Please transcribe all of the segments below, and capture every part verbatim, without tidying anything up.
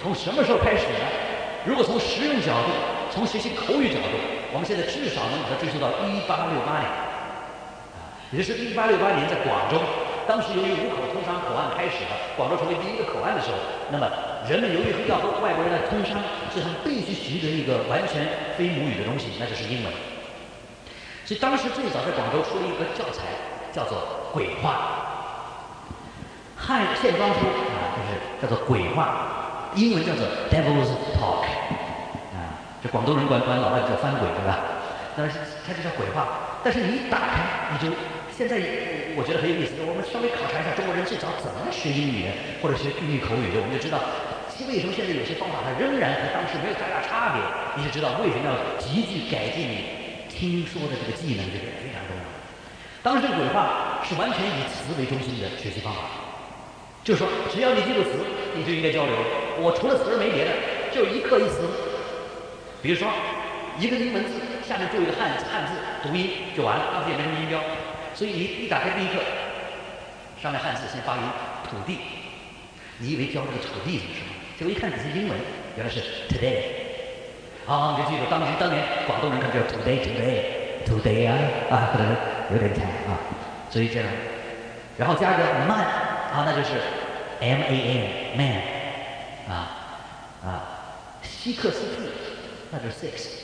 从什么时候开始呢？如果从实用角度，从学习口语角度，我们现在至少能把它追溯到一八六八年，啊，也就是一八六八年在广州，当时由于五口通商口岸开始了，广州成为第一个口岸的时候，那么人们由于要和外国人来通商，所以他们必须习得一个完全非母语的东西，那就是英文。所以当时最早在广州出了一个教材，叫做鬼话。汉线装书啊，就是叫做鬼话，英文叫做 Devil's Talk 啊，这广东人管管老外叫翻鬼，对吧？那它就叫鬼话。但是你一打开，你就现在我觉得很有意思。我们稍微考察一下中国人最早怎么学英语或者学英语口语的，我们就知道为什么现在有些方法它仍然和当时没有太大差别，你就知道为什么要急剧改进你听说的这个技能，这个非常重要。当时这个鬼话是完全以词为中心的学习方法。就是说，只要你记住词，你就应该交流。我除了词儿没别的，就一课一词。比如说，一个英文字下面就有一个汉汉字读音就完了，当时也没什么音标，所以你一打开第一课，上面汉字先发音土地，你以为教这个土地是什么？结果一看只是英文，原来是 today。啊，你就记住，当时当年广东人看就是 today today today 啊啊，可能有点长啊，所以这样，然后加个 man。啊，那就是 M A N man 啊啊，希克斯特那就是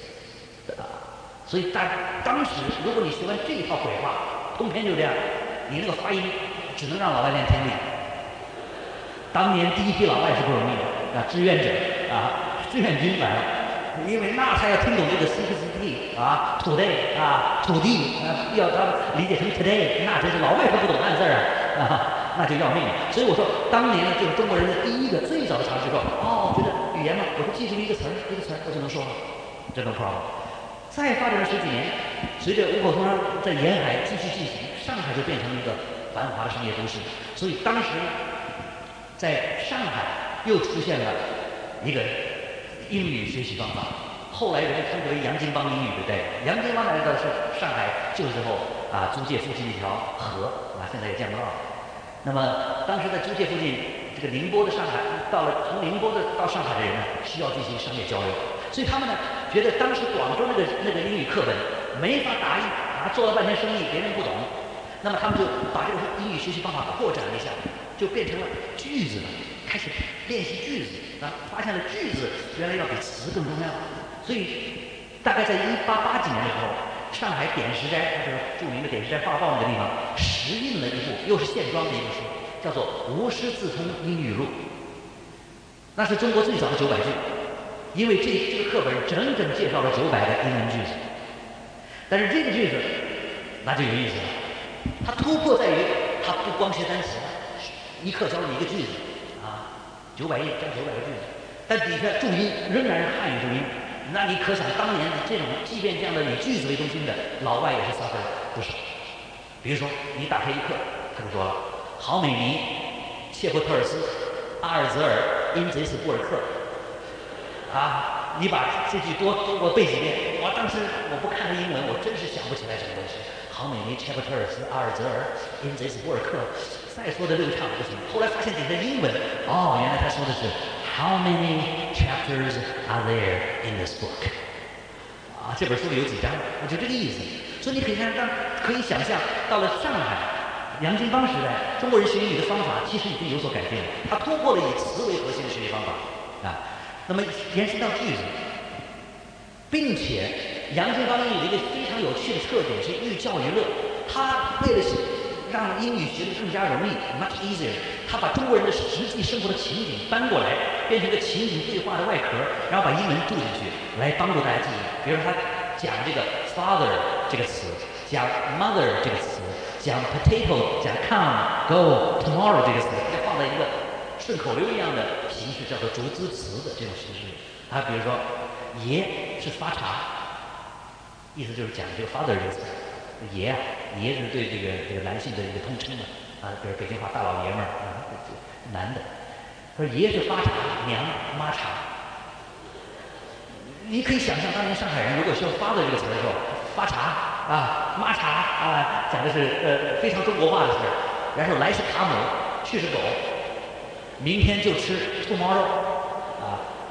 six 啊，所以当当时如果你学完这一套鬼话，通篇就这样，你那个发音只能让老外练听力。当年第一批老外是不容易的啊，志愿者啊，志愿军来了，因为那他要听懂这个 six T 啊 today 啊土地啊，要他理解成 today， 那真是老外都不懂汉字啊啊。那就要命了。所以我说，当年呢，就是中国人的第一个最早的尝试说，哦，觉得语言嘛，我就记住一个词儿，一个词儿我就能说了，这 no problem。再发展了十几年，随着五口通商在沿海继续进行，上海就变成一个繁华的商业都市。所以当时呢，在上海又出现了一个英语学习方法，后来人们称之为洋泾浜英语的代表。洋泾浜大家知道是上海旧时候啊租界附近的一条河啊，现在也见不到了。那么当时在租界附近，这个宁波的上海，到了从宁波的到上海的人呢，需要进行商业交流，所以他们呢觉得当时广州那个那个英语课本没法答应啊，做了半天生意别人不懂，那么他们就把这个英语学习方法扩展了一下，就变成了句子了，开始练习句子啊，发现了句子原来要比词更重要，所以大概在一八八几年的时候。上海点石斋，就是著名的点石斋画报那个地方，实印了一部又是线装的一部书，叫做《无师自通英语录》。那是中国最早的九百句，因为这这个课本整整介绍了九百个英文句子。但是这个句子那就有意思了，它突破在于它不光学单词，一课教你一个句子啊，九百页教九百个句子，但底下注音仍然是汉语注音。那你可想当年这种，即便这样的以句子为中心的老外也是 suffer 不少。比如说，你打开一课，他就说了：郝美尼、切珀特尔斯、阿尔泽尔、因贼斯布尔克。啊，你把这句多多给我背几遍。我当时我不看英文，我真是想不起来什么东西。郝美尼、切珀特尔斯、阿尔泽尔、因贼斯布尔克，再说的流畅不行。后来发现底下英文，哦，原来他说的是。How many chapters are there in this book？ 啊，这本书里有几章？我就这个意思。所以你可以看到，可以想象，到了上海洋泾浜时代，中国人学英语的方法其实已经有所改变了。它突破了以词为核心的学习方法啊。那么延伸到句子，并且洋泾浜英语的一个非常有趣的特点是寓教于乐。它为了让英语学得更加容易 ，much easier。他把中国人的实际生活的情景搬过来，变成一个情景对话的外壳，然后把英文注进去，来帮助大家记忆。比如说他讲这个 father 这个词，讲 mother 这个词，讲 potato， 讲 come、go、tomorrow 这个词，要放在一个顺口溜一样的形式，叫做逐字词的这种形式。还比如说，爷是发茶，意思就是讲这个 father 这个词。爷啊，爷是对这个这个男性的一个通称嘛，啊，比如北京话大老爷们儿啊，男的。他说爷是发茶，娘妈茶。你可以想象，当年上海人如果说发的这个词的时候，发茶啊，妈茶啊，讲的是呃非常中国化的事儿。然后来是卡姆，去是狗，明天就吃 tomorrow 啊，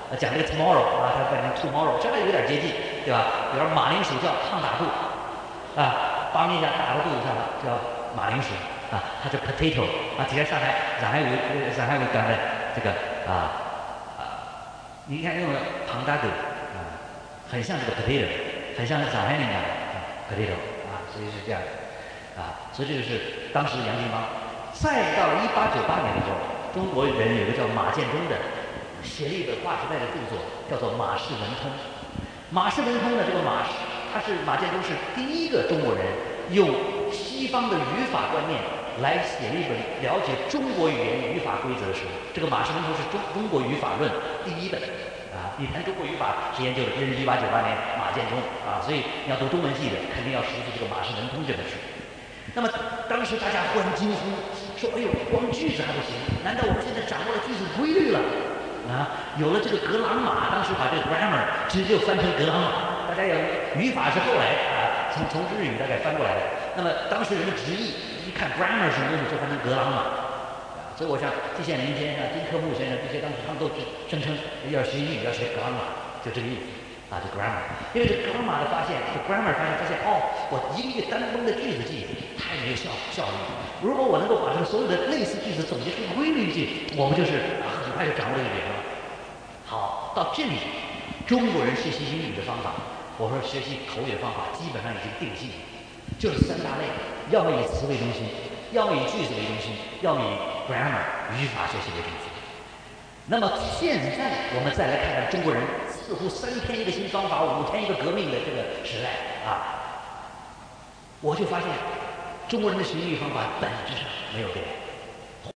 呃讲这个 tomorrow 啊，它变成 tomorrow， 这还有点接近，对吧？比如马铃薯叫胖打肚，啊，帮一下打到肚子上了叫马铃薯，啊，它是 potato， 啊，其实上海上海为上海为讲的这个啊啊，你看用了胖打肚，啊，很像这个 potato， 很像上海人讲的 potato， 啊，所以是这样的，啊，所以这个是当时杨金邦。再到了一八九八年的时候，中国人有个叫马建忠的，写了一本划时代的著作，叫做《马氏文通》。马氏文通呢，这个马氏，他是马建忠是第一个中国人用西方的语法观念来写了一本了解中国语言语法规则的书。这个《马氏文通》是中中国语法论第一本啊。你谈中国语法实研究的，这是一八九八年马建忠啊，所以你要读中文系的，肯定要熟悉这个《马氏文通》这本书。那么当时大家忽然惊呼说：“哎呦，光句子还不行，难道我们现在掌握了句子规律了？啊，有了这个格朗码，当时把这个 grammar 直接就翻成格朗码。大家有语法是后来啊，从从日语大概翻过来的。那么当时人的直译一看 grammar 什么东西，就翻成格朗码。啊，所以我想季羡林先生、金科木先生这些当时他们都声称要学英语要学格朗码，就这个意思。”啊，这 grammar， 因为这格朗码的发现，这 grammar 发现发现哦，我一个一个单崩的句子记太没有效效率。如果我能够把这个所有的类似句子总结出规律句，我们就是啊很快就掌握这个语言了。好，到这里，中国人学习英语的方法，我说学习口语的方法基本上已经定性了，就是三大类，要么以词为中心，要么以句子为中心，要么以 grammar 语法学习为中心。那么现在我们再来看看中国人。似乎三天一个新方法，五天一个革命的这个时代啊，我就发现中国人的学英语方法本质上没有变。